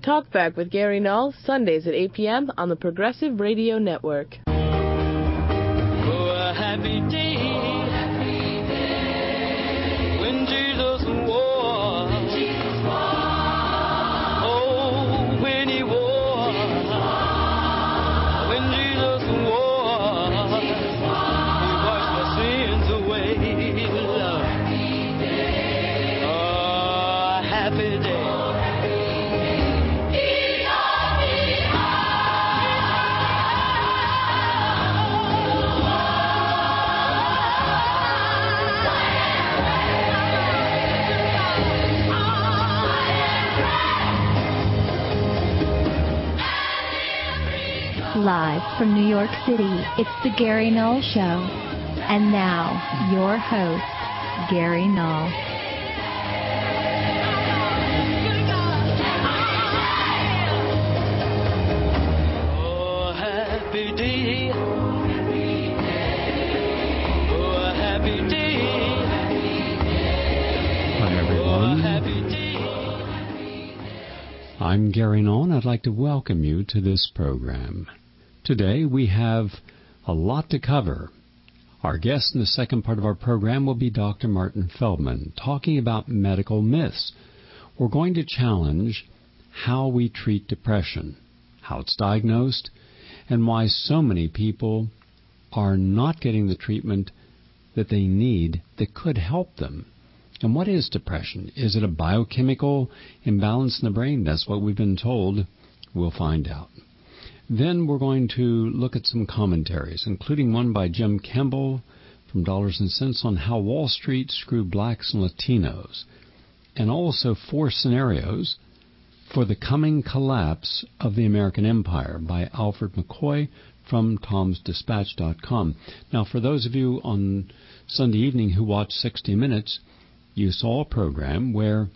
Talk Back with Gary Null, Sundays at 8 p.m. on the Progressive Radio Network. Oh, a happy day. When Jesus wore. Oh, when he wore. When Jesus wore. He washed my sins away. Oh, a happy day. Live from New York City, it's the Gary Null Show. And now, your host, Gary Null. Oh, happy day. Oh, happy day. Hi, everyone. I'm Gary Null, and I'd like to welcome you to this program. Today we have a lot to cover. Our guest in the second part of our program will be Dr. Martin Feldman, talking about medical myths. We're going to challenge how we treat depression, how it's diagnosed, and why so many people are not getting the treatment that they need that could help them. And what is depression? Is it a biochemical imbalance in the brain? That's what we've been told. We'll find out. Then we're going to look at some commentaries, including one by Jim Campbell from Dollars and Cents on how Wall Street screwed blacks and Latinos, and also 4 scenarios for the coming collapse of the American empire by Alfred McCoy from Tom'sDispatch.com. Now, for those of you on Sunday evening who watched 60 Minutes, you saw a program where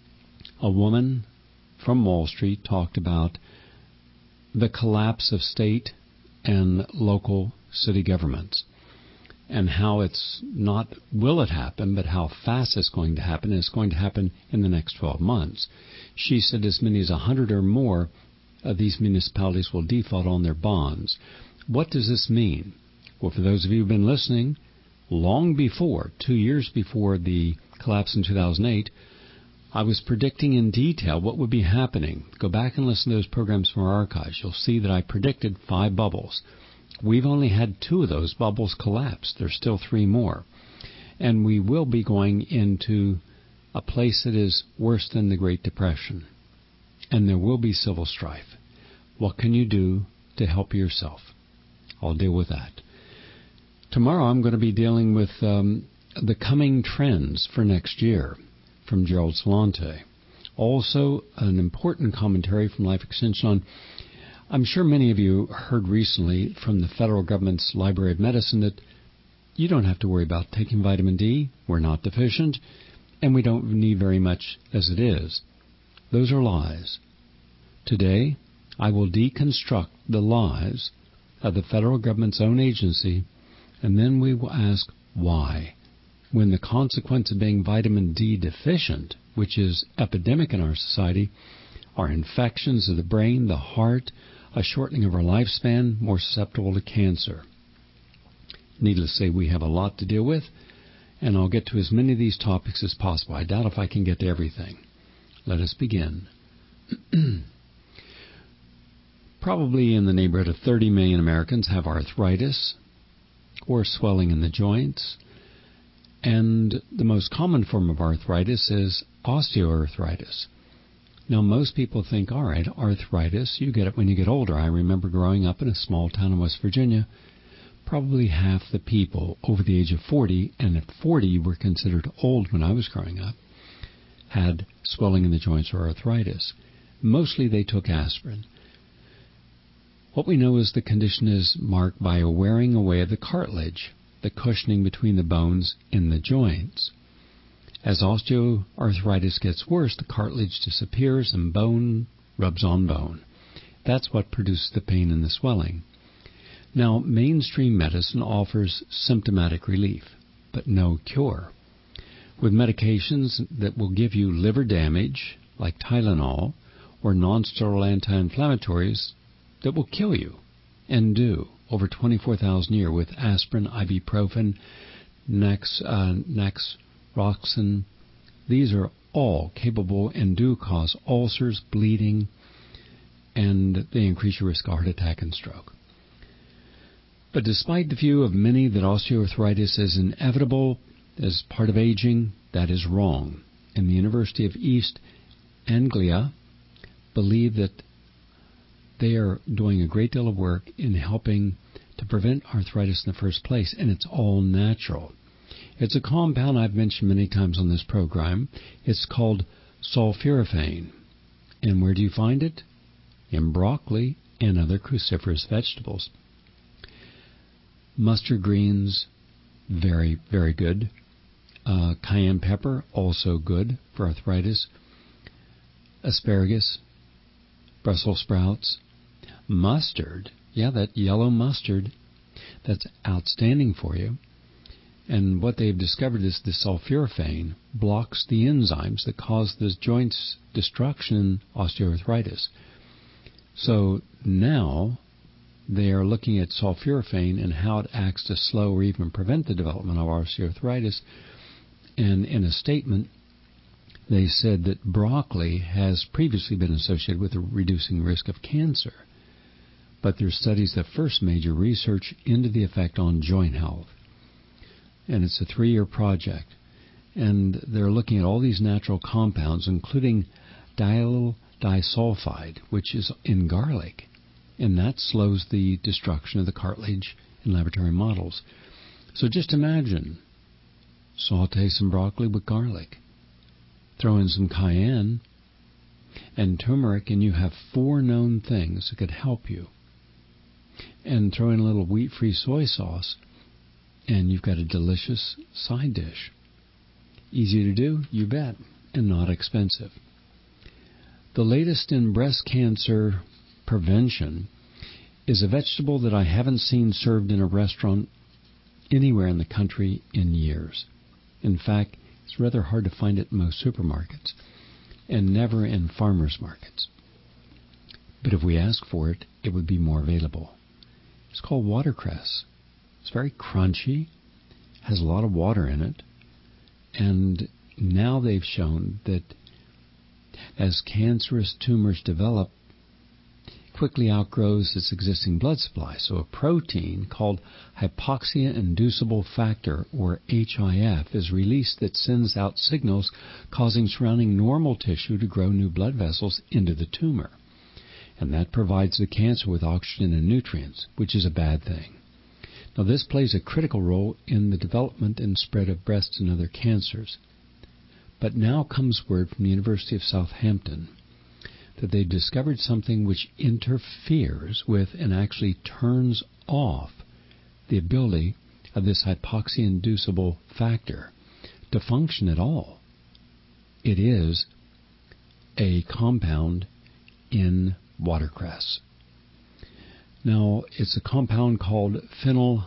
a woman from Wall Street talked about the collapse of state and local city governments and how it's not will it happen, but how fast it's going to happen. And it's going to happen in the next 12 months. She said as many as 100 or more of these municipalities will default on their bonds. What does this mean? Well, for those of you who've been listening, long before, 2 years before the collapse in 2008, I was predicting in detail what would be happening. Go back and listen to those programs from our archives. You'll see that I predicted 5 bubbles. We've only had 2 of those bubbles collapse. There's still 3 more. And we will be going into a place that is worse than the Great Depression. And there will be civil strife. What can you do to help yourself? I'll deal with that. Tomorrow I'm going to be dealing with the coming trends for next year from Gerald Celente. Also, an important commentary from Life Extension on, I'm sure many of you heard recently from the federal government's Library of Medicine that you don't have to worry about taking vitamin D. We're not deficient, and we don't need very much as it is. Those are lies. Today, I will deconstruct the lies of the federal government's own agency, and then we will ask why. When the consequence of being vitamin D deficient, which is epidemic in our society, are infections of the brain, the heart, a shortening of our lifespan, more susceptible to cancer. Needless to say, we have a lot to deal with, and I'll get to as many of these topics as possible. I doubt if I can get to everything. Let us begin. Probably in the neighborhood of 30 million Americans have arthritis or swelling in the joints. And the most common form of arthritis is osteoarthritis. Now, most people think, all right, arthritis, you get it when you get older. I remember growing up in a small town in West Virginia. Probably half the people over the age of 40, and at 40 you were considered old when I was growing up, had swelling in the joints or arthritis. Mostly they took aspirin. What we know is the condition is marked by a wearing away of the cartilage, the cushioning between the bones in the joints. As osteoarthritis gets worse, the cartilage disappears and bone rubs on bone. That's what produces the pain and the swelling. Now, mainstream medicine offers symptomatic relief, but no cure. With medications that will give you liver damage, like Tylenol, or non-steroidal anti-inflammatories that will kill you, and do, over 24,000 a year, with aspirin, ibuprofen, naproxen. These are all capable and do cause ulcers, bleeding, and they increase your risk of heart attack and stroke. But despite the view of many that osteoarthritis is inevitable as part of aging, that is wrong. And the University of East Anglia believe that they are doing a great deal of work in helping to prevent arthritis in the first place, and it's all natural. It's a compound I've mentioned many times on this program. It's called sulforaphane. And where do you find it? In broccoli and other cruciferous vegetables. Mustard greens, very, very good. Cayenne pepper, also good for arthritis. Asparagus, Brussels sprouts. Mustard, that yellow mustard, that's outstanding for you. And what they've discovered is the sulforaphane blocks the enzymes that cause the joints destruction in osteoarthritis. So now they are looking at sulforaphane and how it acts to slow or even prevent the development of osteoarthritis. And in a statement, they said that broccoli has previously been associated with a reducing risk of cancer. But their studies the first major research into the effect on joint health. And it's a 3-year project. And they're looking at all these natural compounds, including diallyl disulfide, which is in garlic. And that slows the destruction of the cartilage in laboratory models. So just imagine, saute some broccoli with garlic. Throw in some cayenne and turmeric, and you have 4 known things that could help you. And throw in a little wheat-free soy sauce, and you've got a delicious side dish. Easy to do, you bet, and not expensive. The latest in breast cancer prevention is a vegetable that I haven't seen served in a restaurant anywhere in the country in years. In fact, it's rather hard to find it in most supermarkets, and never in farmers markets. But if we ask for it, it would be more available. It's called watercress. It's very crunchy, has a lot of water in it, and now they've shown that as cancerous tumors develop, quickly outgrows its existing blood supply. So a protein called hypoxia-inducible factor, or HIF, is released that sends out signals causing surrounding normal tissue to grow new blood vessels into the tumor. And that provides the cancer with oxygen and nutrients, which is a bad thing. Now, this plays a critical role in the development and spread of breast and other cancers. But now comes word from the University of Southampton that they've discovered something which interferes with and actually turns off the ability of this hypoxia-inducible factor to function at all. It is a compound in watercress. Now, it's a compound called phenylethyl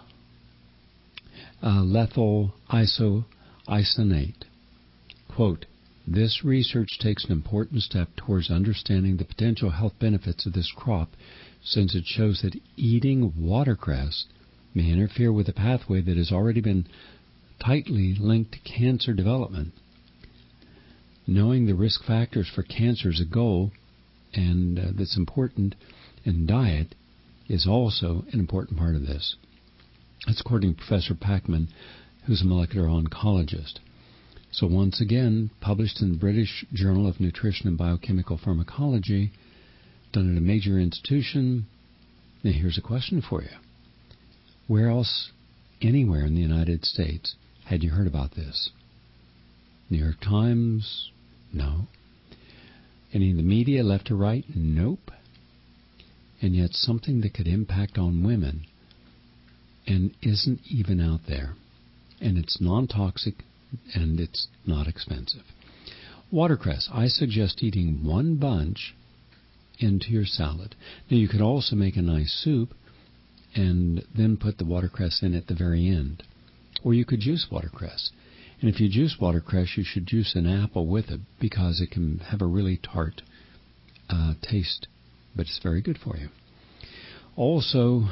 isoniate. Quote, "This research takes an important step towards understanding the potential health benefits of this crop, since it shows that eating watercress may interfere with a pathway that has already been tightly linked to cancer development. Knowing the risk factors for cancer is a goal, and that's important, and diet is also an important part of this." That's according to Professor Packman, who's a molecular oncologist. So once again, published in the British Journal of Nutrition and Biochemical Pharmacology, done at a major institution. Now here's a question for you. Where else, anywhere in the United States, had you heard about this? New York Times? No. Any of the media, left or right? Nope. And yet something that could impact on women and isn't even out there. And it's non-toxic and it's not expensive. Watercress. I suggest eating 1 bunch into your salad. Now you could also make a nice soup and then put the watercress in at the very end. Or you could juice watercress. And if you juice watercress, you should juice an apple with it because it can have a really tart taste, but it's very good for you. Also,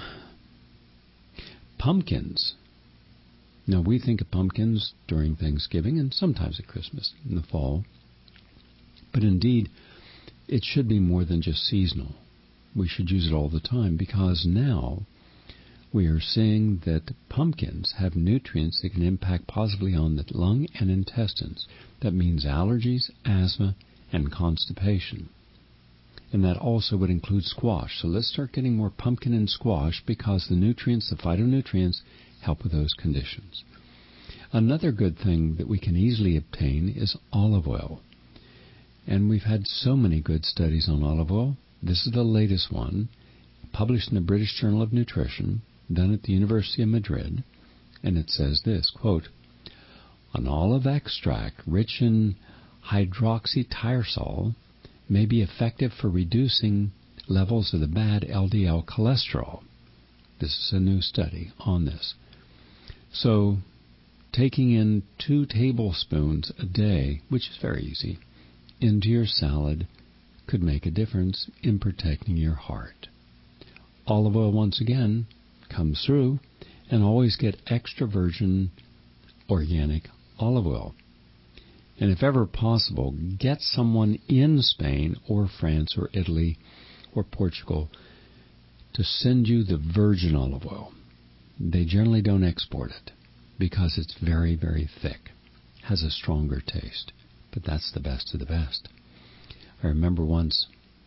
pumpkins. Now, we think of pumpkins during Thanksgiving and sometimes at Christmas in the fall. But indeed, it should be more than just seasonal. We should use it all the time because now we are seeing that pumpkins have nutrients that can impact positively on the lung and intestines. That means allergies, asthma, and constipation. And that also would include squash. So let's start getting more pumpkin and squash because the nutrients, the phytonutrients, help with those conditions. Another good thing that we can easily obtain is olive oil. And we've had so many good studies on olive oil. This is the latest one, published in the British Journal of Nutrition, done at the University of Madrid. And it says this, quote, "An olive extract rich in hydroxytyrosol may be effective for reducing levels of the bad LDL cholesterol." This is a new study on this. So, taking in 2 tablespoons a day, which is very easy, into your salad could make a difference in protecting your heart. Olive oil, once again, comes through, and always get extra virgin organic olive oil. And if ever possible, get someone in Spain or France or Italy or Portugal to send you the virgin olive oil. They generally don't export it because it's very, very thick, has a stronger taste. But that's the best of the best. I remember once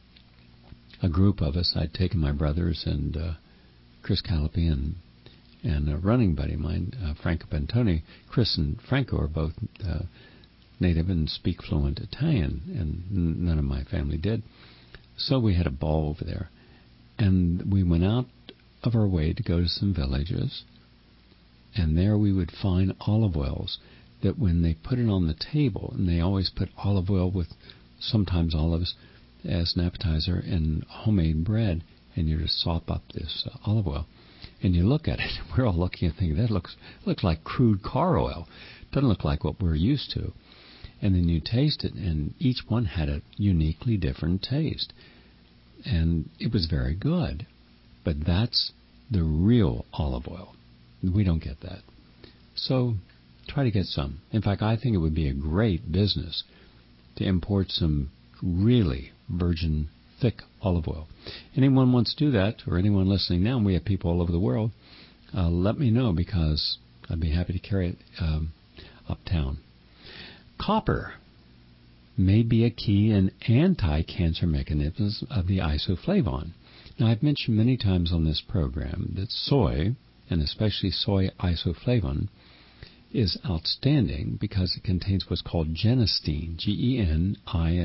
a group of us, I'd taken my brothers and Chris Callipy and a running buddy of mine, Franco Bentoni. Chris and Franco are both native and speak fluent Italian, and none of my family did. So we had a ball over there. And we went out of our way to go to some villages, and there we would find olive oils that when they put it on the table, and they always put olive oil with sometimes olives as an appetizer and homemade bread, and you just sop up this olive oil. And you look at it, we're all looking and thinking, that looks like crude car oil. Doesn't look like what we're used to. And then you taste it, and each one had a uniquely different taste. And it was very good. But that's the real olive oil. We don't get that. So try to get some. In fact, I think it would be a great business to import some really virgin, thick olive oil. Anyone wants to do that, or anyone listening now, and we have people all over the world, let me know because I'd be happy to carry it uptown. Copper may be a key in anti-cancer mechanisms of the isoflavone. Now, I've mentioned many times on this program that soy, and especially soy isoflavone, is outstanding because it contains what's called genistein, Genistine,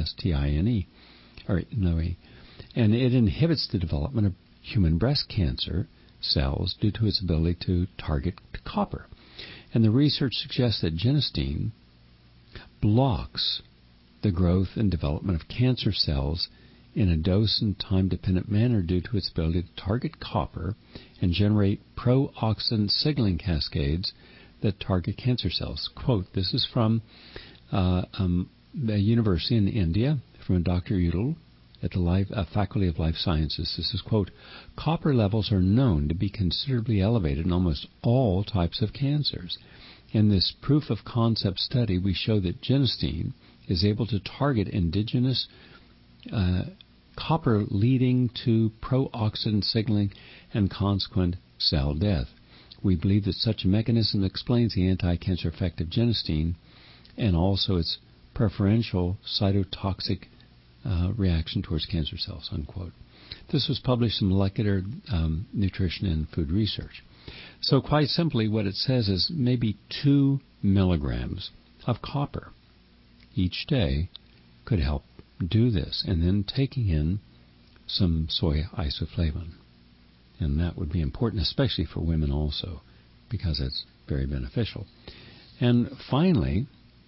and it inhibits the development of human breast cancer cells due to its ability to target copper. And the research suggests that genistein blocks the growth and development of cancer cells in a dose and time-dependent manner due to its ability to target copper and generate pro-oxidant signaling cascades that target cancer cells. Quote, this is from the university in India, from Dr. Udall at the Faculty of Life Sciences. This is, quote, copper levels are known to be considerably elevated in almost all types of cancers. In this proof of concept study, we show that genistein is able to target indigenous copper, leading to pro-oxidant signaling and consequent cell death. We believe that such a mechanism explains the anti-cancer effect of genistein and also its preferential cytotoxic reaction towards cancer cells, unquote. This was published in Molecular Nutrition and Food Research. So quite simply, what it says is maybe 2 milligrams of copper each day could help do this, and then taking in some soy isoflavone. And that would be important, especially for women also, because it's very beneficial. And finally,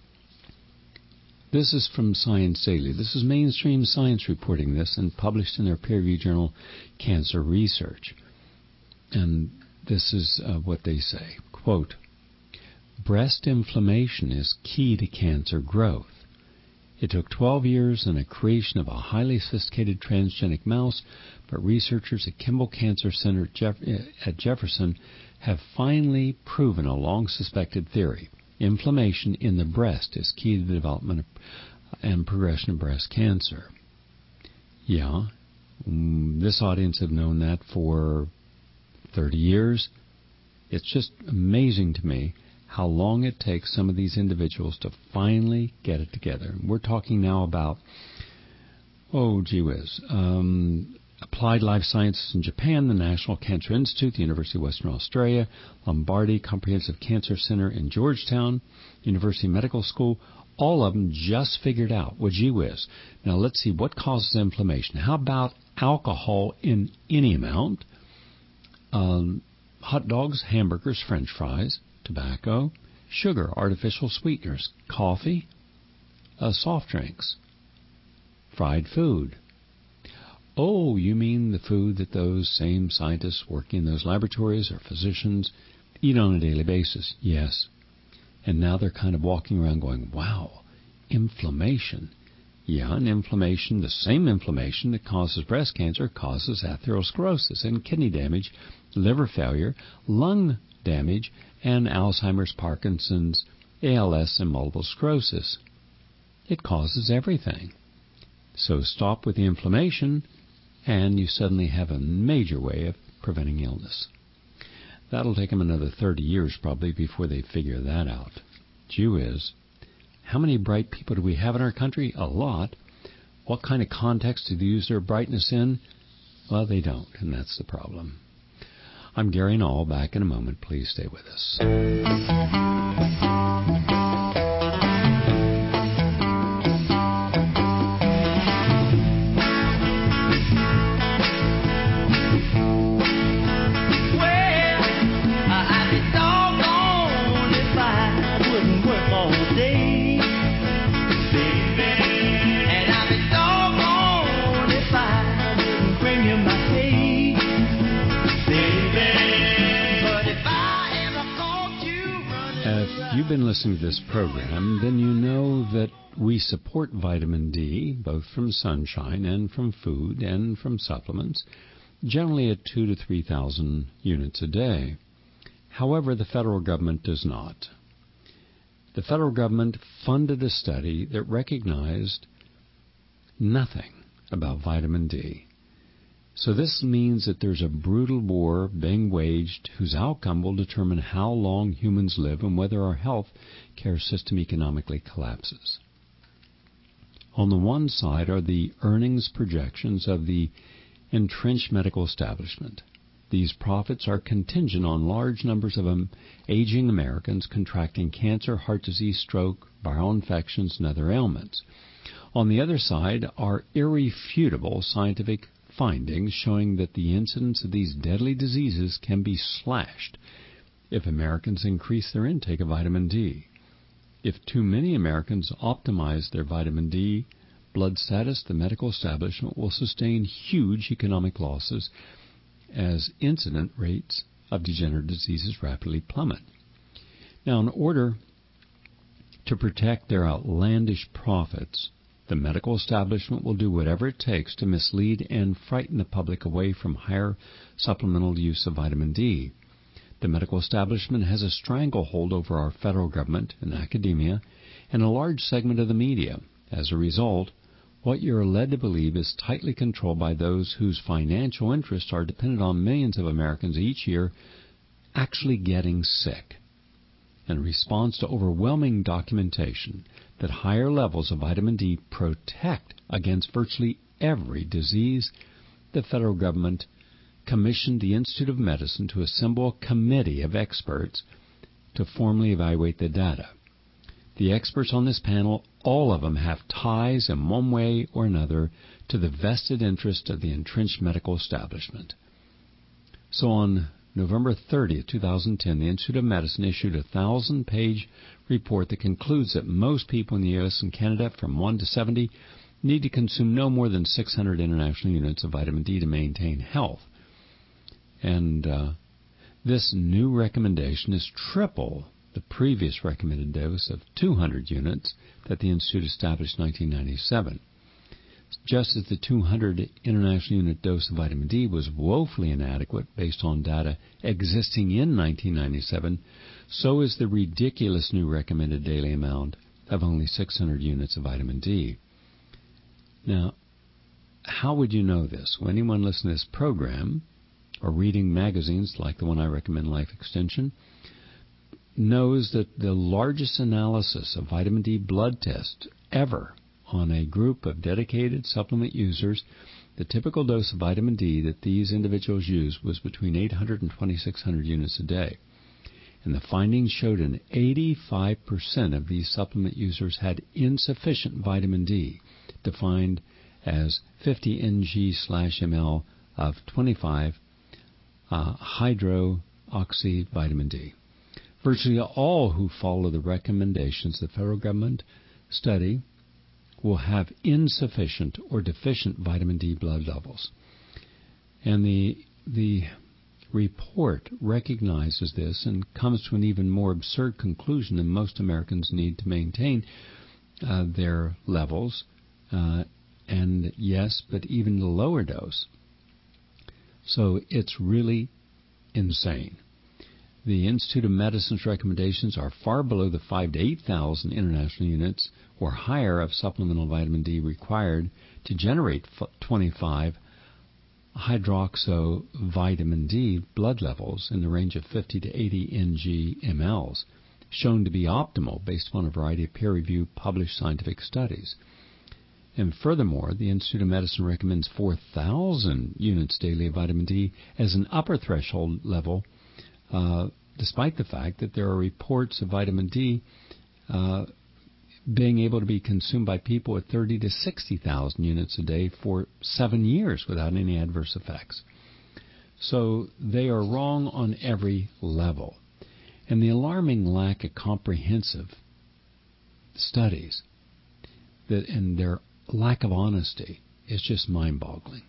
this is from Science Daily. This is mainstream science reporting this and published in their peer-reviewed journal, Cancer Research. And this is what they say. Quote, breast inflammation is key to cancer growth. It took 12 years and a creation of a highly sophisticated transgenic mouse, but researchers at Kimball Cancer Center at Jefferson have finally proven a long-suspected theory. Inflammation in the breast is key to the development and progression of breast cancer. Yeah, this audience have known that for 30 years. It's just amazing to me how long it takes some of these individuals to finally get it together. We're talking now about, Applied Life Sciences in Japan, the National Cancer Institute, the University of Western Australia, Lombardi Comprehensive Cancer Center in Georgetown, University Medical School. All of them just figured out, Now let's see what causes inflammation. How about alcohol in any amount? Hot dogs, hamburgers, French fries, tobacco, sugar, artificial sweeteners, coffee, soft drinks, fried food. Oh, you mean the food that those same scientists working in those laboratories or physicians eat on a daily basis? Yes. And now they're kind of walking around going, wow, inflammation. Yeah, and inflammation, the same inflammation that causes breast cancer, causes atherosclerosis and kidney damage, liver failure, lung damage, and Alzheimer's, Parkinson's, ALS, and multiple sclerosis. It causes everything. So stop with the inflammation, and you suddenly have a major way of preventing illness. That'll take them another 30 years probably before they figure that out. How many bright people do we have in our country? A lot. What kind of context do they use their brightness in? Well, they don't, and that's the problem. I'm Gary Null. Back in a moment. Please stay with us. You've been listening to this program, then you know that we support vitamin D, both from sunshine and from food and from supplements, generally at 2,000 to 3,000 units a day. However, the federal government does not. The federal government funded a study that recognized nothing about vitamin D. So this means that there's a brutal war being waged whose outcome will determine how long humans live and whether our health care system economically collapses. On the one side are the earnings projections of the entrenched medical establishment. These profits are contingent on large numbers of aging Americans contracting cancer, heart disease, stroke, viral infections, and other ailments. On the other side are irrefutable scientific findings showing that the incidence of these deadly diseases can be slashed if Americans increase their intake of vitamin D. If too many Americans optimize their vitamin D blood status, the medical establishment will sustain huge economic losses as incidence rates of degenerative diseases rapidly plummet. Now, in order to protect their outlandish profits, the medical establishment will do whatever it takes to mislead and frighten the public away from higher supplemental use of vitamin D. The medical establishment has a stranglehold over our federal government and academia and a large segment of the media. As a result, what you're led to believe is tightly controlled by those whose financial interests are dependent on millions of Americans each year actually getting sick. In response to overwhelming documentation that higher levels of vitamin D protect against virtually every disease, the federal government commissioned the Institute of Medicine to assemble a committee of experts to formally evaluate the data. The experts on this panel, all of them have ties in one way or another to the vested interest of the entrenched medical establishment. So on November 30, 2010, the Institute of Medicine issued a 1,000-page report that concludes that most people in the U.S. and Canada from 1 to 70 need to consume no more than 600 international units of vitamin D to maintain health. And this new recommendation is triple the previous recommended dose of 200 units that the Institute established in 1997. Just as the 200 international unit dose of vitamin D was woefully inadequate based on data existing in 1997, so is the ridiculous new recommended daily amount of only 600 units of vitamin D. Now, how would you know this? Well, anyone listening to this program or reading magazines like the one I recommend, Life Extension, knows that the largest analysis of vitamin D blood test ever on a group of dedicated supplement users, the typical dose of vitamin D that these individuals used was between 800 and 2,600 units a day. And the findings showed an 85% of these supplement users had insufficient vitamin D, defined as 50 ng/ml of 25 hydroxy vitamin D. Virtually all who follow the recommendations of the federal government study will have insufficient or deficient vitamin D blood levels. And the report recognizes this and comes to an even more absurd conclusion than most Americans need to maintain their levels. And yes, but even the lower dose. So it's really insane. The Institute of Medicine's recommendations are far below the 5,000 to 8,000 international units or higher of supplemental vitamin D required to generate 25 hydroxyvitamin D blood levels in the range of 50 to 80 ng/mL, shown to be optimal based upon a variety of peer-reviewed published scientific studies. And furthermore, the Institute of Medicine recommends 4,000 units daily of vitamin D as an upper threshold level, despite the fact that there are reports of vitamin D being able to be consumed by people at 30 to 60,000 units a day for 7 years without any adverse effects. So they are wrong on every level. And the alarming lack of comprehensive studies and their lack of honesty is just mind-boggling.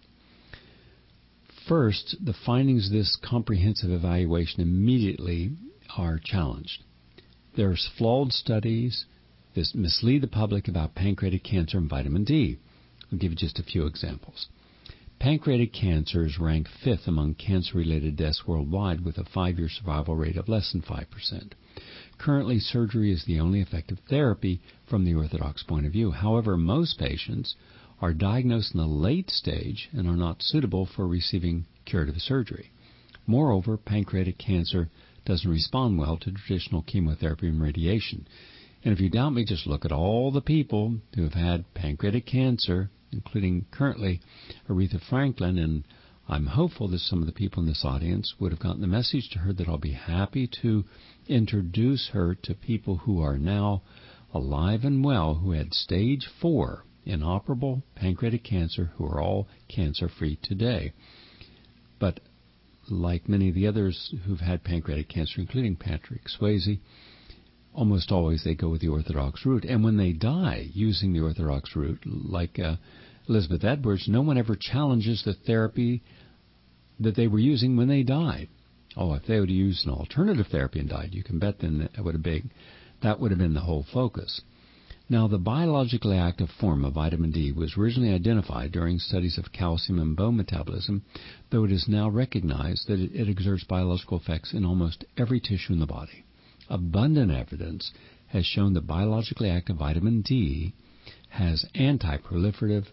First, the findings of this comprehensive evaluation immediately are challenged. There's flawed studies that mislead the public about pancreatic cancer and vitamin D. I'll give you just a few examples. Pancreatic cancer is ranked 5th among cancer-related deaths worldwide with a 5-year survival rate of less than 5%. Currently, surgery is the only effective therapy from the orthodox point of view. However, most patients are diagnosed in the late stage and are not suitable for receiving curative surgery. Moreover, pancreatic cancer doesn't respond well to traditional chemotherapy and radiation. And if you doubt me, just look at all the people who have had pancreatic cancer, including currently Aretha Franklin, and I'm hopeful that some of the people in this audience would have gotten the message to her that I'll be happy to introduce her to people who are now alive and well who had stage 4 inoperable pancreatic cancer who are all cancer-free today. But like many of the others who've had pancreatic cancer, including Patrick Swayze, almost always they go with the orthodox route. And when they die using the orthodox route, like Elizabeth Edwards, no one ever challenges the therapy that they were using when they died. Oh, if they would have used an alternative therapy and died, you can bet then that would have been the whole focus. Now, the biologically active form of vitamin D was originally identified during studies of calcium and bone metabolism, though it is now recognized that it exerts biological effects in almost every tissue in the body. Abundant evidence has shown that biologically active vitamin D has anti-proliferative,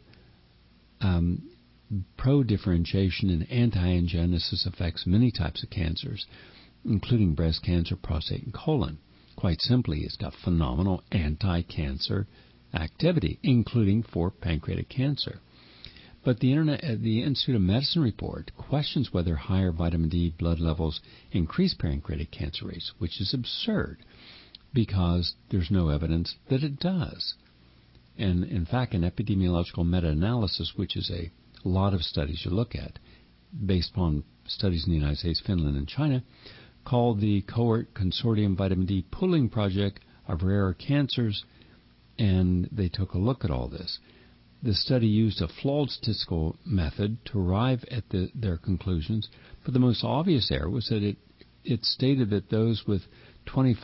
pro-differentiation, and anti-angiogenesis effects in many types of cancers, including breast cancer, prostate, and colon. Quite simply, it's got phenomenal anti-cancer activity, including for pancreatic cancer. But the Institute of Medicine report questions whether higher vitamin D blood levels increase pancreatic cancer rates, which is absurd because there's no evidence that it does. And in fact, an epidemiological meta-analysis, which is a lot of studies you look at, based upon studies in the United States, Finland, and China, called the Cohort Consortium Vitamin D Pooling Project of Rare Cancers, and they took a look at all this. The study used a flawed statistical method to arrive at their conclusions, but the most obvious error was that it stated that those with 25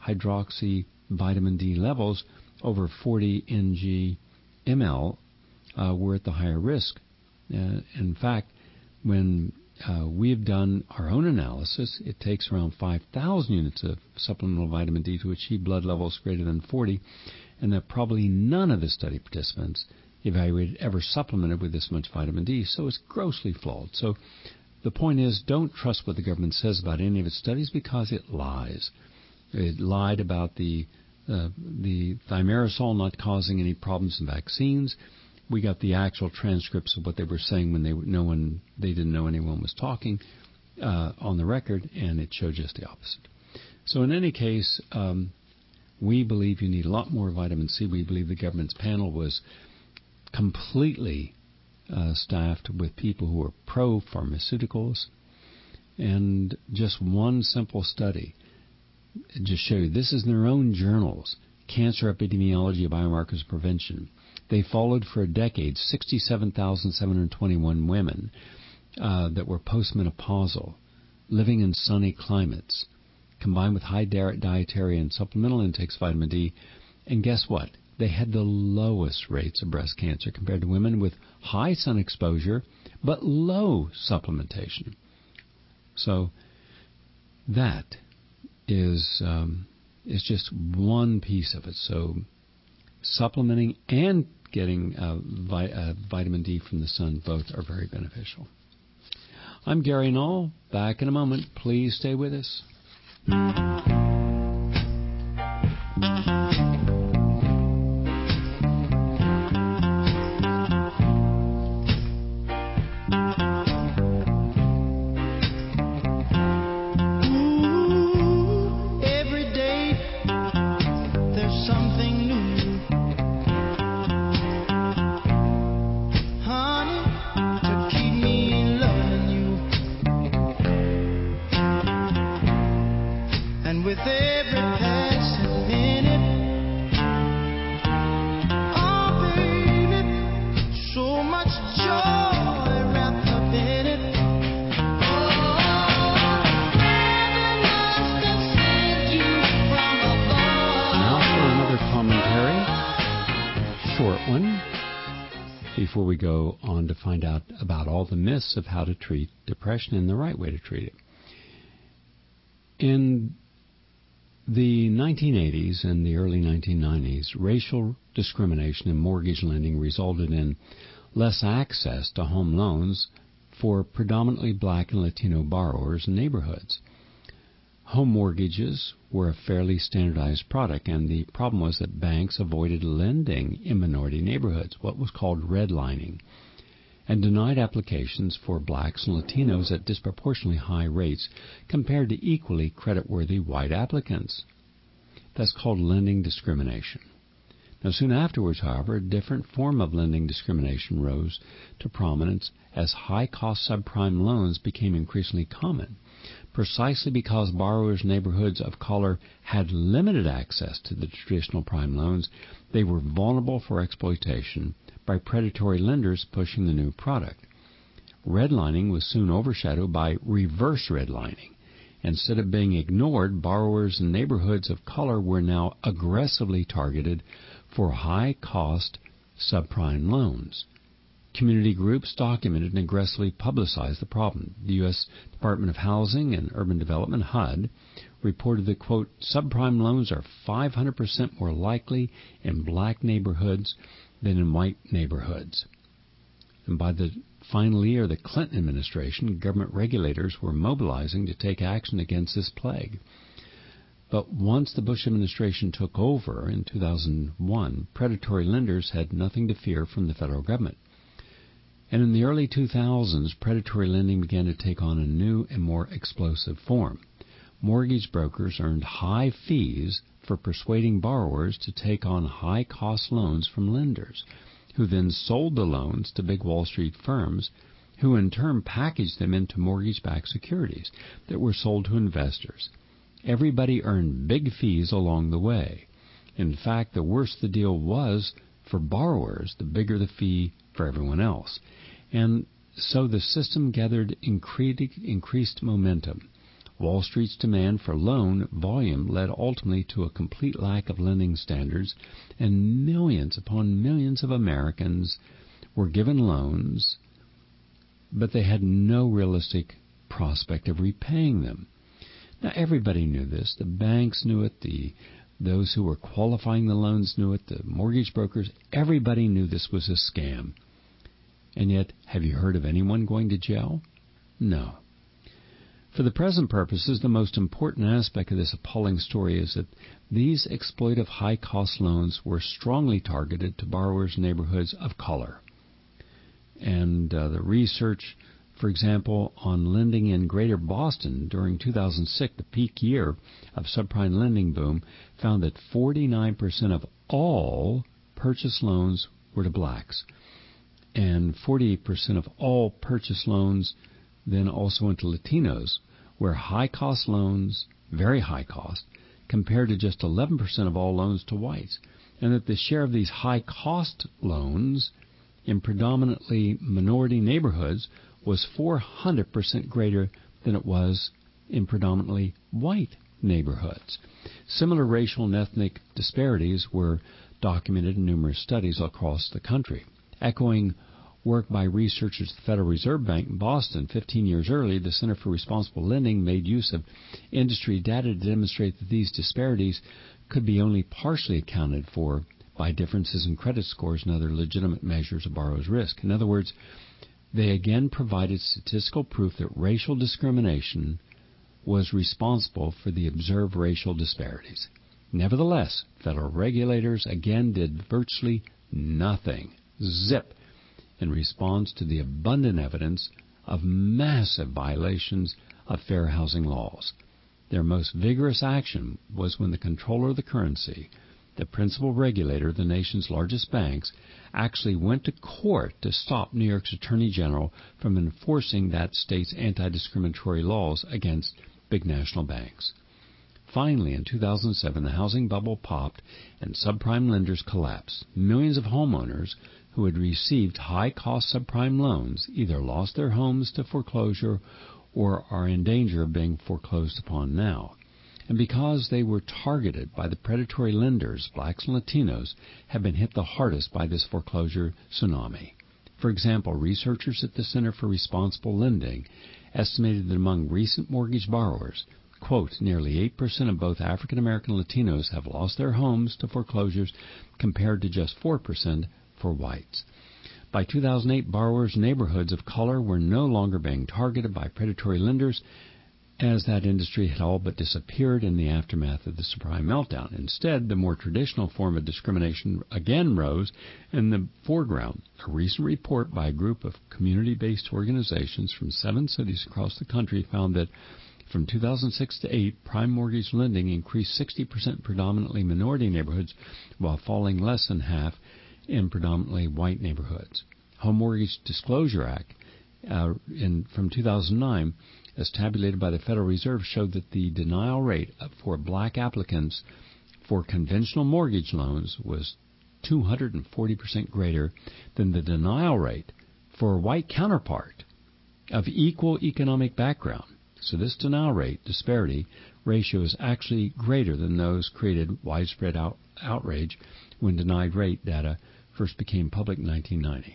hydroxy vitamin D levels over 40 ng/ml were at the higher risk. In fact, when we've done our own analysis, it takes around 5,000 units of supplemental vitamin D to achieve blood levels greater than 40, and that probably none of the study participants evaluated ever supplemented with this much vitamin D, so it's grossly flawed. So the point is, don't trust what the government says about any of its studies because it lies. It lied about the thimerosal not causing any problems in vaccines. We got the actual transcripts of what they were saying when they didn't know anyone was talking on the record, and it showed just the opposite. So in any case, we believe you need a lot more vitamin C. We believe the government's panel was completely staffed with people who are pro-pharmaceuticals. And just one simple study just show you, this is in their own journals, Cancer Epidemiology of Biomarkers Prevention. They followed for a decade 67,721 women that were postmenopausal, living in sunny climates, combined with high dietary and supplemental intakes of vitamin D. And guess what? They had the lowest rates of breast cancer compared to women with high sun exposure but low supplementation. So that is just one piece of it. So supplementing and getting vitamin D from the sun both are very beneficial. I'm Gary Null. Back in a moment. Please stay with us. Before we go on to find out about all the myths of how to treat depression and the right way to treat it. In the 1980s and the early 1990s, racial discrimination in mortgage lending resulted in less access to home loans for predominantly black and Latino borrowers in neighborhoods. Home mortgages were a fairly standardized product, and the problem was that banks avoided lending in minority neighborhoods, what was called redlining, and denied applications for blacks and Latinos at disproportionately high rates compared to equally creditworthy white applicants. That's called lending discrimination. Now, soon afterwards, however, a different form of lending discrimination rose to prominence as high-cost subprime loans became increasingly common. Precisely because borrowers in neighborhoods of color had limited access to the traditional prime loans, they were vulnerable for exploitation by predatory lenders pushing the new product. Redlining was soon overshadowed by reverse redlining. Instead of being ignored, borrowers in neighborhoods of color were now aggressively targeted for high-cost subprime loans. Community groups documented and aggressively publicized the problem. The U.S. Department of Housing and Urban Development, HUD, reported that, quote, subprime loans are 500% more likely in black neighborhoods than in white neighborhoods. And by the final year of the Clinton administration, government regulators were mobilizing to take action against this plague. But once the Bush administration took over in 2001, predatory lenders had nothing to fear from the federal government. And in the early 2000s, predatory lending began to take on a new and more explosive form. Mortgage brokers earned high fees for persuading borrowers to take on high-cost loans from lenders, who then sold the loans to big Wall Street firms, who in turn packaged them into mortgage-backed securities that were sold to investors. Everybody earned big fees along the way. In fact, the worse the deal was for borrowers, the bigger the fee for everyone else. And so the system gathered increased momentum. Wall Street's demand for loan volume led ultimately to a complete lack of lending standards, and millions upon millions of Americans were given loans, but they had no realistic prospect of repaying them. Now, everybody knew this. The banks knew it. Those who were qualifying the loans knew it. The mortgage brokers, everybody knew this was a scam. And yet, have you heard of anyone going to jail? No. For the present purposes, the most important aspect of this appalling story is that these exploitive high-cost loans were strongly targeted to borrowers' neighborhoods of color. And the research, for example, on lending in Greater Boston during 2006, the peak year of subprime lending boom, found that 49% of all purchase loans were to blacks, and 48% of all purchase loans then also went to Latinos, where high-cost loans, very high cost, compared to just 11% of all loans to whites, and that the share of these high-cost loans in predominantly minority neighborhoods was 400% greater than it was in predominantly white neighborhoods. Similar racial and ethnic disparities were documented in numerous studies across the country. Echoing work by researchers at the Federal Reserve Bank in Boston 15 years earlier, the Center for Responsible Lending made use of industry data to demonstrate that these disparities could be only partially accounted for by differences in credit scores and other legitimate measures of borrower's risk. In other words, they again provided statistical proof that racial discrimination was responsible for the observed racial disparities. Nevertheless, federal regulators again did virtually nothing, zip, in response to the abundant evidence of massive violations of fair housing laws. Their most vigorous action was when the controller of the currency, the principal regulator of the nation's largest banks, actually went to court to stop New York's Attorney General from enforcing that state's anti-discriminatory laws against big national banks. Finally, in 2007, the housing bubble popped and subprime lenders collapsed. Millions of homeowners who had received high-cost subprime loans either lost their homes to foreclosure or are in danger of being foreclosed upon now. And because they were targeted by the predatory lenders, blacks and Latinos have been hit the hardest by this foreclosure tsunami. For example, researchers at the Center for Responsible Lending estimated that among recent mortgage borrowers, quote, nearly 8% of both African American and Latinos have lost their homes to foreclosures compared to just 4% for whites. By 2008, borrowers' neighborhoods of color were no longer being targeted by predatory lenders, as that industry had all but disappeared in the aftermath of the subprime meltdown. Instead, the more traditional form of discrimination again rose in the foreground. A recent report by a group of community-based organizations from 7 cities across the country found that from 2006 to 2008, prime mortgage lending increased 60% in predominantly minority neighborhoods, while falling less than half in predominantly white neighborhoods. Home Mortgage Disclosure Act from 2009, as tabulated by the Federal Reserve, showed that the denial rate for black applicants for conventional mortgage loans was 240% greater than the denial rate for a white counterpart of equal economic background. So this denial rate disparity ratio is actually greater than those created widespread outrage when denied rate data first became public in 1990.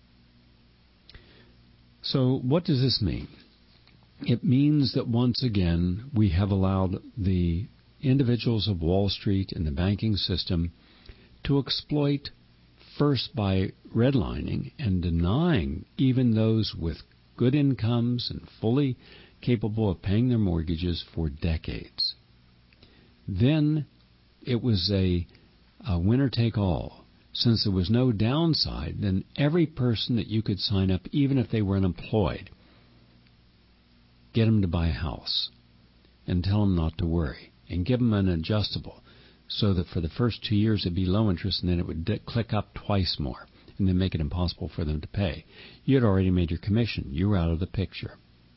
So what does this mean? It means that once again we have allowed the individuals of Wall Street and the banking system to exploit, first by redlining and denying even those with good incomes and fully capable of paying their mortgages for decades. Then it was a winner-take-all. Since there was no downside, then every person that you could sign up, even if they were unemployed, get them to buy a house and tell them not to worry and give them an adjustable so that for the first 2 years it'd be low interest and then it would click up twice more and then make it impossible for them to pay. You had already made your commission. You were out of the picture.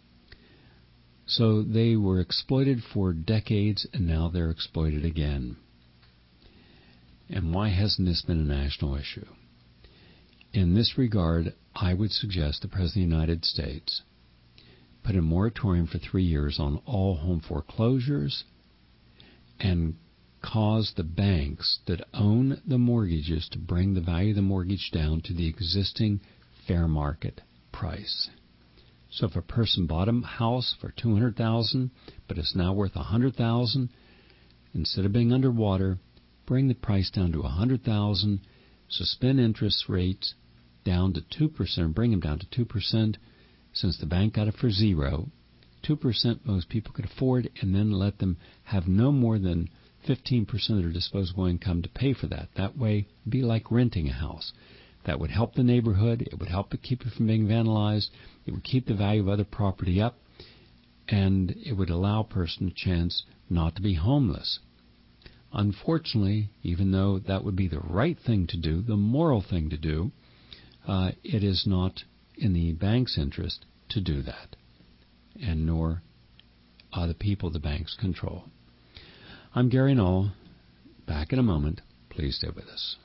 So they were exploited for decades, and now they're exploited again. And why hasn't this been a national issue? In this regard, I would suggest the President of the United States put a moratorium for 3 years on all home foreclosures and cause the banks that own the mortgages to bring the value of the mortgage down to the existing fair market price. So if a person bought a house for $200,000, but it's now worth $100,000, instead of being underwater, bring the price down to $100,000, suspend interest rates down to 2%, bring them down to 2%, since the bank got it for 0. 2% most people could afford, and then let them have no more than 15% of their disposable income to pay for that. That way, it'd be like renting a house. That would help the neighborhood. It would help to keep it from being vandalized. It would keep the value of other property up, and it would allow a person a chance not to be homeless. Unfortunately, even though that would be the right thing to do, the moral thing to do, it is not in the bank's interest to do that, and nor are the people the banks control. I'm Gary Null. Back in a moment. Please stay with us.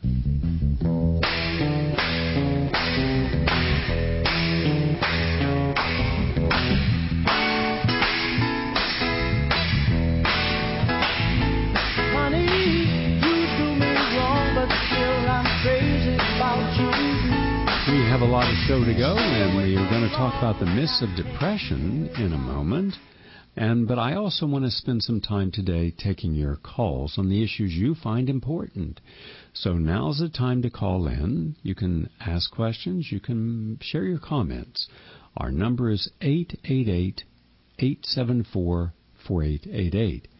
Honey, you do me wrong, but still I'm crazy about you. We have a lot of show to go, and we are going to talk about the myths of depression in a moment. But I also want to spend some time today taking your calls on the issues you find important. So now's the time to call in. You can ask questions. You can share your comments. Our number is 888-874-4888.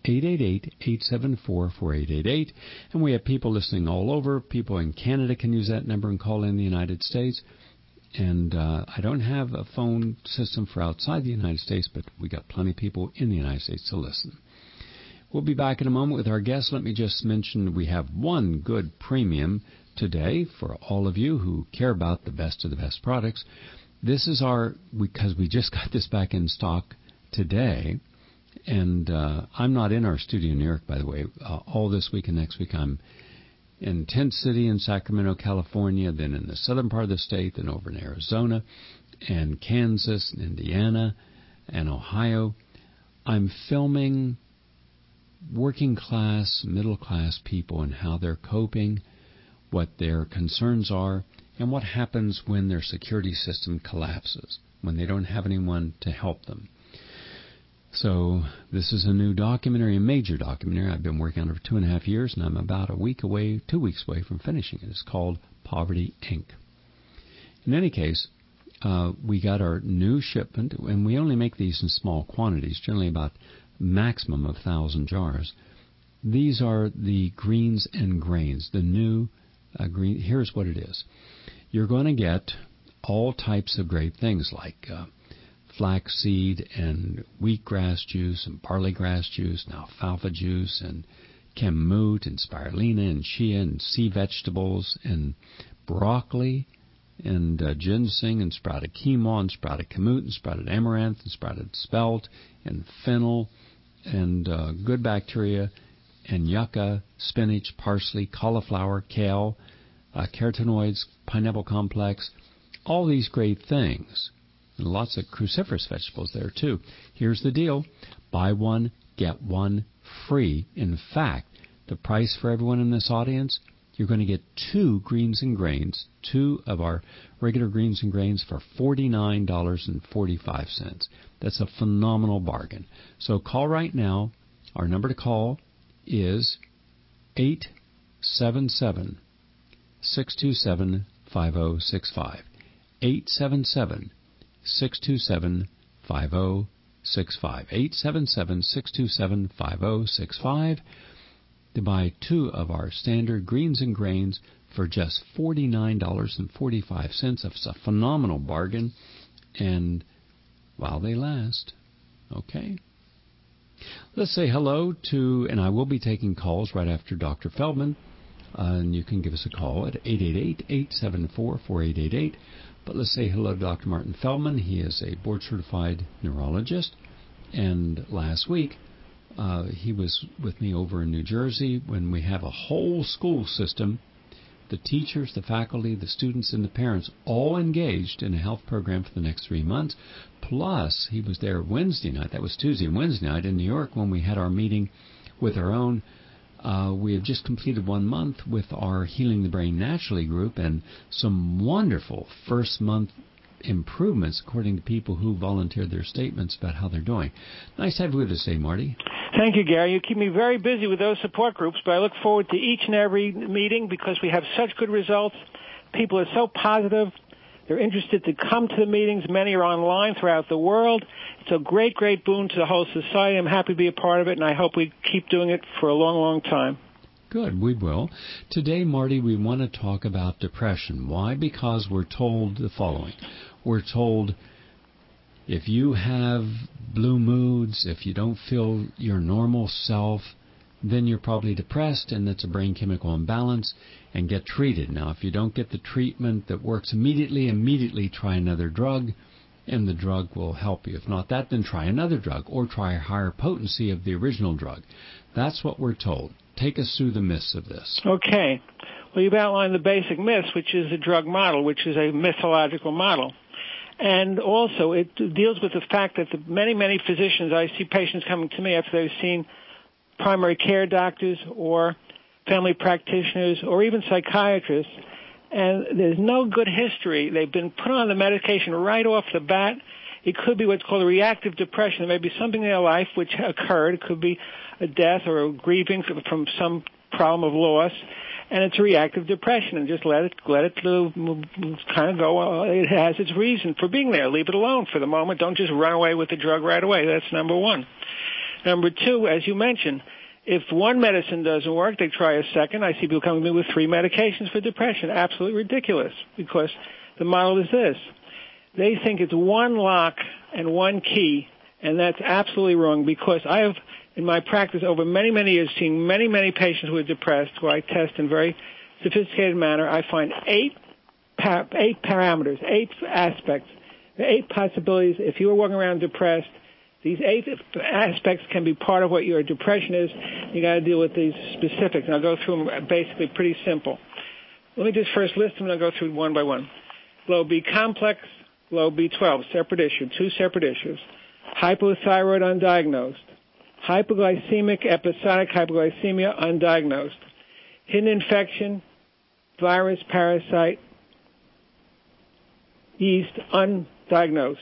888-874-4888. And we have people listening all over. People in Canada can use that number and call in the United States. And I don't have a phone system for outside the United States, but we got plenty of people in the United States to listen. We'll be back in a moment with our guests. Let me just mention we have one good premium today for all of you who care about the best of the best products. This is because we just got this back in stock today. And I'm not in our studio in New York, by the way. All this week and next week I'm in Tent City in Sacramento, California, then in the southern part of the state, then over in Arizona and Kansas and Indiana and Ohio. I'm filming working class, middle class people and how they're coping, what their concerns are, and what happens when their security system collapses, when they don't have anyone to help them. So this is a new documentary, a major documentary. I've been working on it for 2.5 years, and I'm about 2 weeks away from finishing it. It's called Poverty, Inc. In any case, we got our new shipment, and we only make these in small quantities, generally about maximum of 1,000 jars. These are the greens and grains, the new green. Here's what it is. You're going to get all types of great things like flaxseed and wheatgrass juice and barley grass juice and alfalfa juice and kamut and spirulina and chia and sea vegetables and broccoli and ginseng and sprouted quinoa and sprouted kamut and sprouted amaranth and sprouted spelt and fennel and good bacteria and yucca, spinach, parsley, cauliflower, kale, carotenoids, pineapple complex, all these great things. And lots of cruciferous vegetables there, too. Here's the deal. Buy one, get one free. In fact, the price for everyone in this audience, you're going to get 2 greens and grains, 2 of our regular greens and grains for $49.45. That's a phenomenal bargain. So call right now. Our number to call is 877-627-5065. 877-627-5065. 877-627-5065 to buy 2 of our standard greens and grains for just $49.45. That's a phenomenal bargain, and while they last. Okay? Let's say hello to, and I will be taking calls right after Dr. Feldman, and you can give us a call at 888-874-4888. But let's say hello to Dr. Martin Feldman. He is a board-certified neurologist, and last week he was with me over in New Jersey when we have a whole school system the teachers, the faculty, the students, and the parents all engaged in a health program for the next 3 months. Plus, he was there Wednesday night. That was Tuesday and Wednesday night in New York when we had our meeting with our own. We have just completed 1 month with our Healing the Brain Naturally group and some wonderful first month improvements according to people who volunteered their statements about how they're doing. Nice to have you with us today, Marty. Thank you, Gary. You keep me very busy with those support groups, but I look forward to each and every meeting because we have such good results. People are so positive. They're interested to come to the meetings. Many are online throughout the world. It's a great, great boon to the whole society. I'm happy to be a part of it, and I hope we keep doing it for a long, long time. Good, we will. Today, Marty, we want to talk about depression. Why? Because we're told the following. We're told if you have blue moods, if you don't feel your normal self, then you're probably depressed, and it's a brain chemical imbalance, and get treated. Now, if you don't get the treatment that works immediately try another drug, and the drug will help you. If not that, then try another drug, or try a higher potency of the original drug. That's what we're told. Take us through the myths of this. Okay. Well, you've outlined the basic myths, which is the drug model, which is a mythological model. And also, it deals with the fact that many, many physicians, I see patients coming to me after they've seen primary care doctors or family practitioners or even psychiatrists, and there's no good history. They've been put on the medication right off the bat. It could be what's called a reactive depression. There may be something in their life which occurred. It could be a death or a grieving from some problem of loss, and it's a reactive depression, and just let it kind of go. It has its reason for being there. Leave it alone for the moment. Don't just run away with the drug right away. That's number one. Number two, as you mentioned, if one medicine doesn't work, they try a second. I see people coming to me with 3 medications for depression. Absolutely ridiculous, because the model is this. They think it's one lock and one key, and that's absolutely wrong, because I have, in my practice over many, many years, seen many, many patients who are depressed, who I test in a very sophisticated manner. I find 8 parameters, 8 aspects, 8 possibilities. If you were walking around depressed, these 8 aspects can be part of what your depression is. You got to deal with these specifics, and I'll go through them basically pretty simple. Let me just first list them, and I'll go through one by one. Low B complex, low B12, separate issue, 2 separate issues. Hypothyroid undiagnosed. Hypoglycemic, episodic hypoglycemia undiagnosed. Hidden infection, virus, parasite, yeast undiagnosed.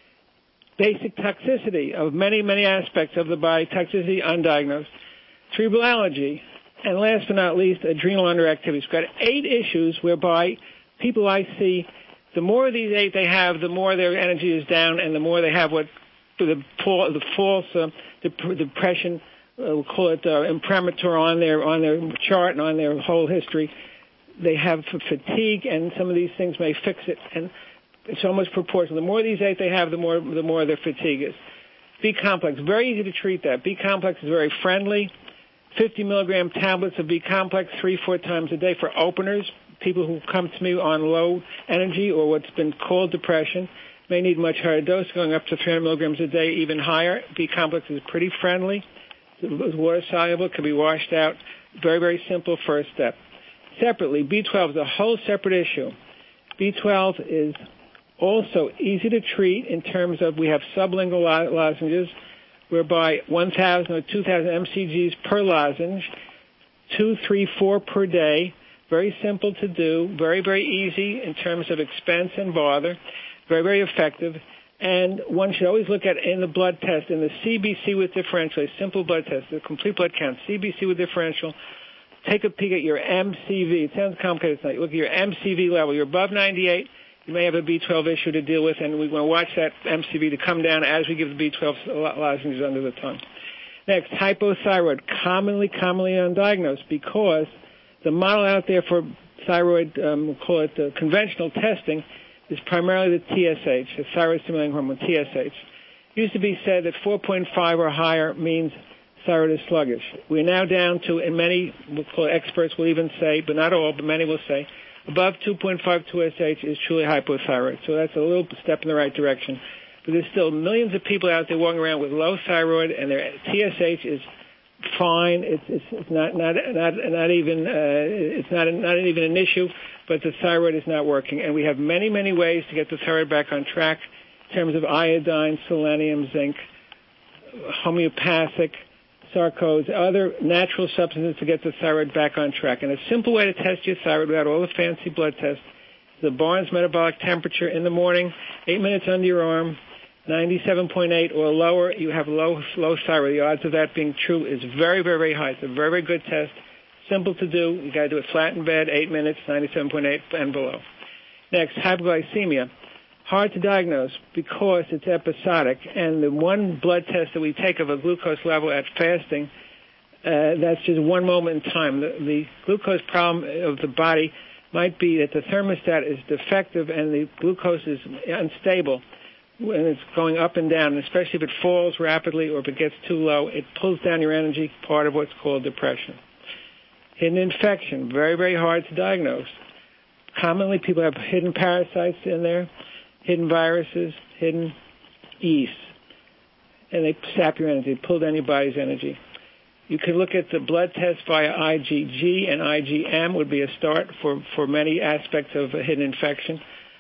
Basic toxicity of many, many aspects of the body, toxicity undiagnosed. Cerebral allergy, and last but not least, adrenal underactivity. We've got 8 issues whereby people I see, the more of these 8 they have, the more their energy is down, and the more they have what the false depression, we'll call it imprimatur on their chart and on their whole history. They have fatigue, and some of these things may fix it, and it's almost proportional. The more of these 8 they have, the more their fatigue is. B complex, very easy to treat that. B complex is very friendly. 50 milligram tablets of B complex 3-4 times a day for openers. People who come to me on low energy or what's been called depression may need much higher dose, going up to 300 milligrams a day, even higher. B complex is pretty friendly. It's water soluble, can be washed out. Very, very simple first step. Separately, B12 is a whole separate issue. B12 is also easy to treat in terms of we have sublingual lozenges whereby 1,000 or 2,000 mcgs per lozenge, 2, 3, 4 per day. Very simple to do, very, very easy in terms of expense and bother, very, very effective. And one should always look at in the blood test, in the CBC with differential, a simple blood test, the complete blood count, CBC with differential. Take a peek at your MCV. It sounds complicated tonight. Look at your MCV level. You're above 98. You may have a B12 issue to deal with, and we're going to watch that MCV to come down as we give the B12 lozenges under the tongue. Next, hypothyroid, commonly undiagnosed, because the model out there for thyroid, we'll call it conventional testing, is primarily the TSH, the thyroid-stimulating hormone, TSH. It used to be said that 4.5 or higher means thyroid is sluggish. We're now down to, and many we'll call experts will even say, but not all, but many will say, above 2.5 TSH is truly hypothyroid. So that's a little step in the right direction. But there's still millions of people out there walking around with low thyroid, and their TSH is fine. It's not even an issue, but the thyroid is not working. And we have many ways to get the thyroid back on track in terms of iodine, selenium, zinc, homeopathic, sarcose, other natural substances to get the thyroid back on track. And a simple way to test your thyroid without all the fancy blood tests is the Barnes metabolic temperature in the morning, 8 minutes under your arm, 97.8 or lower, you have low thyroid. The odds of that being true is very high. It's a very good test. Simple to do. You got to do it flat in bed, 8 minutes, 97.8 and below. Next, hypoglycemia. Hard to diagnose because it's episodic, and the one blood test that we take of a glucose level at fasting, that's just one moment in time. The glucose problem of the body might be that the thermostat is defective and the glucose is unstable when it's going up and down, especially if it falls rapidly or if it gets too low, it pulls down your energy, part of what's called depression. Hidden infection, very hard to diagnose. Commonly, people have hidden parasites in there, hidden viruses, hidden yeast, and they sap your energy, pull down your body's energy. You can look at the blood test via IgG, and IgM would be a start for many aspects of a hidden infection.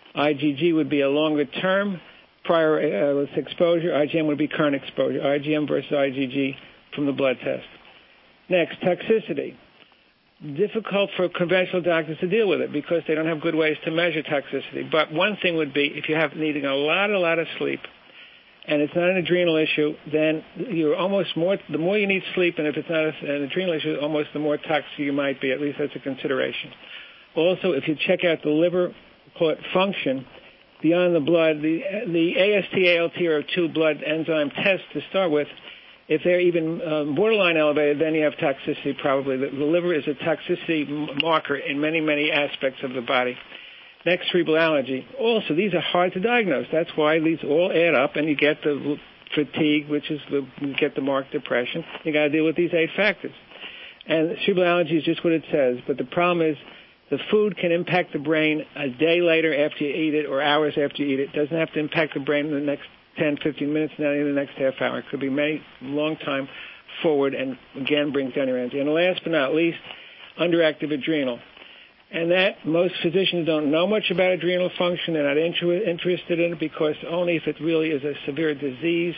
IgG would be a longer term prior exposure. IgM would be current exposure. IgM versus IgG from the blood test. Next, toxicity. Difficult for conventional doctors to deal with it because they don't have good ways to measure toxicity. But one thing would be if you have needing a lot of sleep, and it's not an adrenal issue, then you're almost more. The more you need sleep, and if it's not an adrenal issue, almost the more toxic you might be. At least that's a consideration. Also, if you check out the liver function beyond the blood, the AST, ALT are two blood enzyme tests to start with. If they're even borderline elevated, then you have toxicity probably. The liver is a toxicity marker in many aspects of the body. Next, cerebral allergy. Also, these are hard to diagnose. That's why these all add up, and you get the fatigue, which is you get the marked depression. You got to deal with these 8 factors. And cerebral allergy is just what it says. But the problem is the food can impact the brain a day later after you eat it or hours after you eat it. It doesn't have to impact the brain in the next 10, 15 minutes, not even the next half hour. It could be long time forward and, again, brings down your energy. And last but not least, underactive adrenal. And that most physicians don't know much about adrenal function. They're not interested in it because only if it really is a severe disease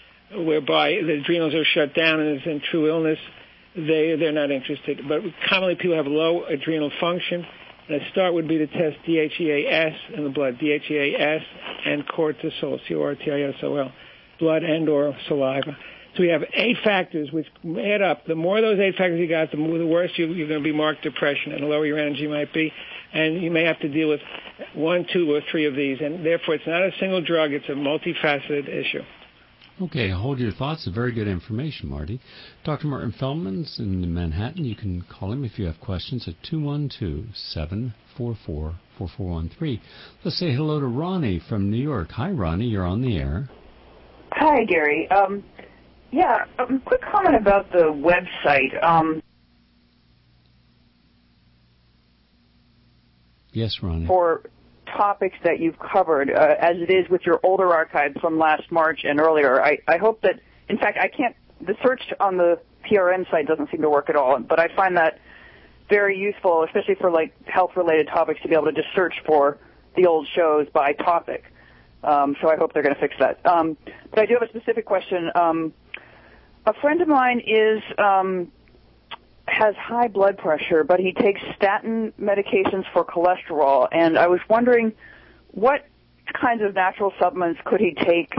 whereby the adrenals are shut down and it's in true illness, they're not interested. But commonly people have low adrenal function. And a start would be to test DHEAS in the blood, DHEAS and cortisol, cortisol, blood and or saliva. So we have 8 factors which add up. The more of those 8 factors you got, the worse you're going to be marked depression and the lower your energy might be. And you may have to deal with 1, 2, or 3 of these. And therefore, it's not a single drug. It's a multifaceted issue. Okay, hold your thoughts. Very good information, Marty. Dr. Martin Feldman's in Manhattan. You can call him if you have questions at 212-744-4413. Let's say hello to Ronnie from New York. Hi, Ronnie. You're on the air. Hi, Gary. Quick comment about the website. Yes, Ronnie. For topics that you've covered, as it is with your older archives from last March and earlier. I hope that, in fact, the search on the PRN site doesn't seem to work at all, but I find that very useful, especially for like health-related topics, to be able to just search for the old shows by topic. So I hope they're going to fix that. But I do have a specific question. A friend of mine has high blood pressure, but he takes statin medications for cholesterol, and I was wondering what kinds of natural supplements could he take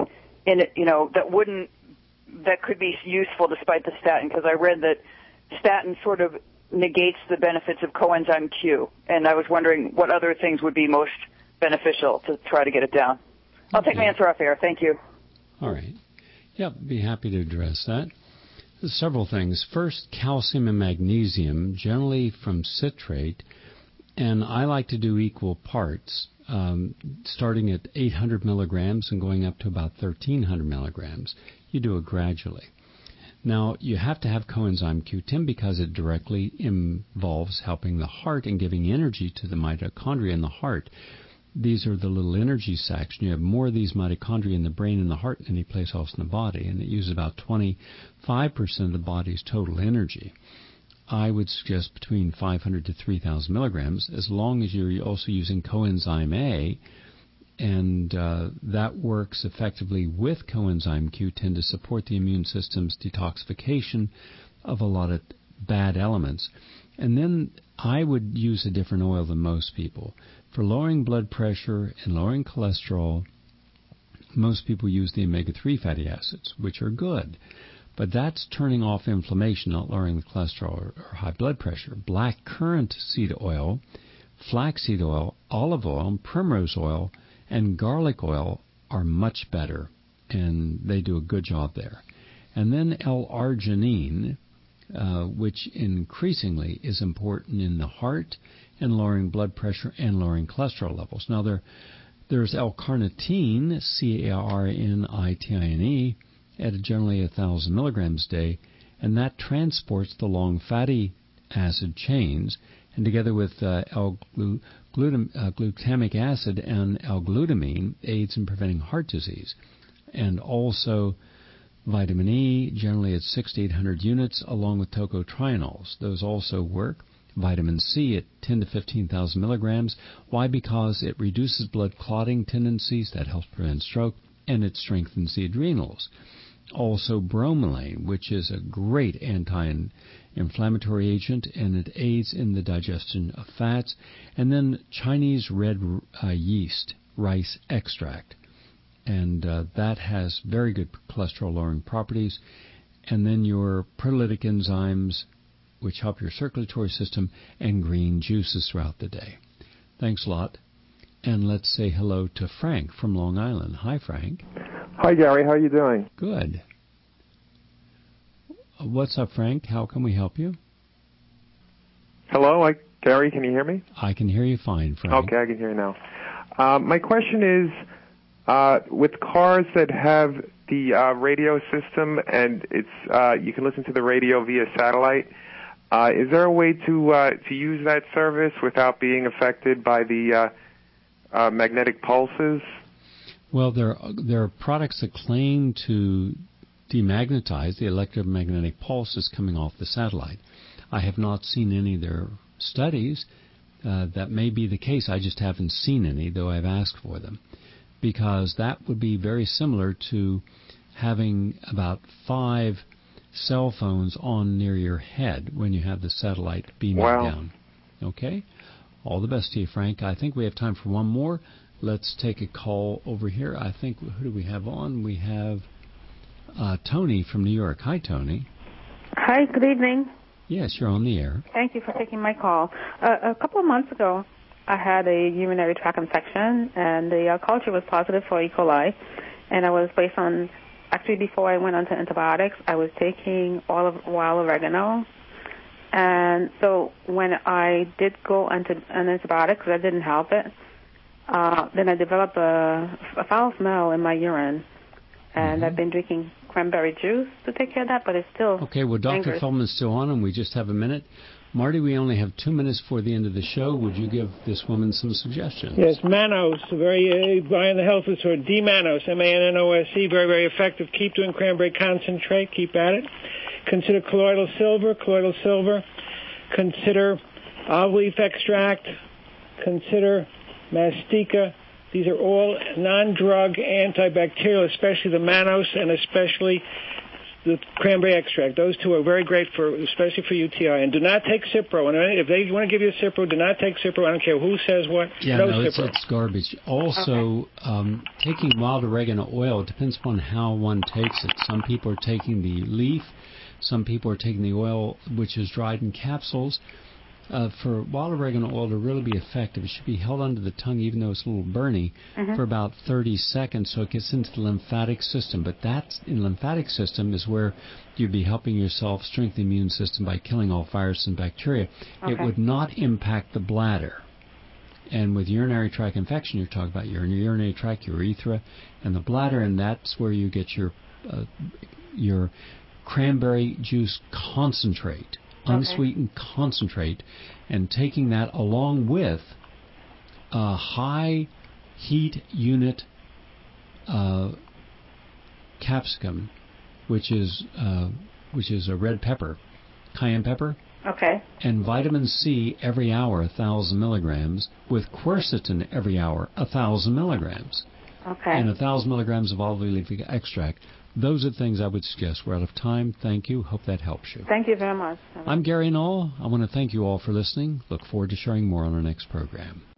that could be useful despite the statin, because I read that statin sort of negates the benefits of coenzyme Q, and I was wondering what other things would be most beneficial to try to get it down. I'll take my answer off air. Thank you. All right. Yep, be happy to address that. Several things. First, calcium and magnesium, generally from citrate, and I like to do equal parts, starting at 800 milligrams and going up to about 1,300 milligrams. You do it gradually. Now, you have to have coenzyme Q10 because it directly involves helping the heart and giving energy to the mitochondria in the heart. these are the little energy sacs. You have more of these mitochondria in the brain and the heart than any place else in the body, and it uses about 25% of the body's total energy. I would suggest between 500 to 3,000 milligrams, as long as you're also using coenzyme A, and that works effectively with coenzyme Q10 to support the immune system's detoxification of a lot of bad elements. And then I would use a different oil than most people. For lowering blood pressure and lowering cholesterol, most people use the omega-3 fatty acids, which are good. But that's turning off inflammation, not lowering the cholesterol or high blood pressure. Black currant seed oil, flaxseed oil, olive oil, primrose oil, and garlic oil are much better, and they do a good job there. And then L-arginine, which increasingly is important in the heart and lowering blood pressure and lowering cholesterol levels. Now, there's L-carnitine, C-A-R-N-I-T-I-N-E, at generally 1,000 milligrams a day, and that transports the long fatty acid chains, and together with glutamic acid and L-glutamine aids in preventing heart disease. And also vitamin E, generally at 6 to 800 units, along with tocotrienols. Those also work. Vitamin C at 10 to 15,000 milligrams. Why? Because it reduces blood clotting tendencies, that helps prevent stroke, and it strengthens the adrenals. Also bromelain, which is a great anti-inflammatory agent, and it aids in the digestion of fats. And then Chinese red yeast rice extract, and that has very good cholesterol-lowering properties. And then your proteolytic enzymes, which help your circulatory system, and green juices throughout the day. Thanks a lot. And let's say hello to Frank from Long Island. Hi, Frank. Hi, Gary. How are you doing? Good. What's up, Frank? How can we help you? Hello, Gary. Can you hear me? I can hear you fine, Frank. Okay, I can hear you now. My question is, with cars that have the radio system and you can listen to the radio via satellite, is there a way to use that service without being affected by the magnetic pulses? Well, there are products that claim to demagnetize the electromagnetic pulses coming off the satellite. I have not seen any of their studies. That may be the case. I just haven't seen any, though I've asked for them, because that would be very similar to having about 5 cell phones on near your head when you have the satellite beaming down. Okay? All the best to you, Frank. I think we have time for one more. Let's take a call over here. I think, who do we have on? We have Tony from New York. Hi, Tony. Hi, good evening. Yes, you're on the air. Thank you for taking my call. A couple of months ago, I had a urinary tract infection, and the culture was positive for E. coli, and I was placed on, actually before I went on to antibiotics, I was taking wild oregano. And so when I did go onto an antibiotic, because that didn't help it, then I developed a foul smell in my urine. And I've been drinking cranberry juice to take care of that, but it's still okay. Well, Dr. dangerous. Feldman's still on, and we just have a minute. Marty, we only have 2 minutes before the end of the show. Would you give this woman some suggestions? Yes, Manos, very buy in the health food store. D-Manos, M-A-N-N-O-S-E, very, very effective. Keep doing cranberry concentrate. Keep at it. Consider colloidal silver. Consider olive leaf extract. Consider mastica. These are all non-drug antibacterial, especially the Manos and especially the cranberry extract. Those two are very great especially for UTI. And do not take Cipro. And if they want to give you a Cipro, do not take Cipro. I don't care who says what. Yeah, no, Cipro. It's garbage. Also, taking wild oregano oil, it depends upon how one takes it. Some people are taking the leaf. Some people are taking the oil, which is dried in capsules. For wild oregano oil to really be effective, it should be held under the tongue, even though it's a little burny, for about 30 seconds so it gets into the lymphatic system. But that in the lymphatic system is where you'd be helping yourself strengthen the immune system by killing all viruses and bacteria. Okay. It would not impact the bladder. And with urinary tract infection, you're talking about your urinary tract, urethra, and the bladder, and that's where you get your cranberry juice concentrate. Unsweetened concentrate, and taking that along with high heat unit capsicum, which is a red pepper, cayenne pepper. Okay. And vitamin C every hour, 1,000 milligrams, with quercetin every hour, 1,000 milligrams. Okay. And 1,000 milligrams of olive leaf extract. Those are things I would suggest. We're out of time. Thank you. Hope that helps you. Thank you very much. I'm Gary Null. I want to thank you all for listening. Look forward to sharing more on our next program.